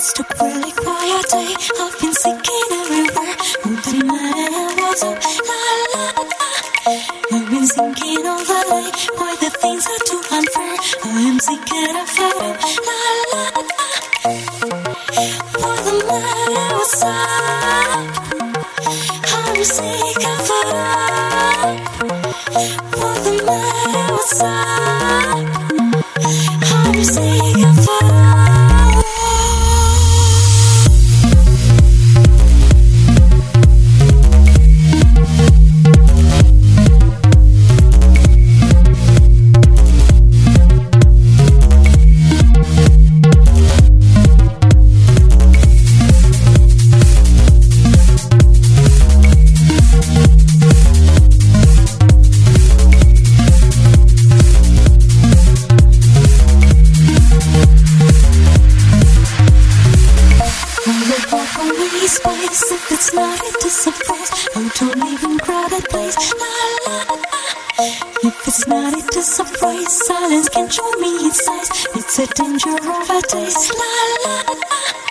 took really quiet day. I've been seeking everywhere, hoping my head was up. La la la. I've been thinking all the way why the things are too unfair. I am seeking a fire. La la la. For the man outside, I'm sick of it. For the man outside, I'm sick of it. Space, if it's not into surprise, I don't even crowded place. La la la. If it's not into surprise, silence can show me its size. It's a danger of a taste. La la la.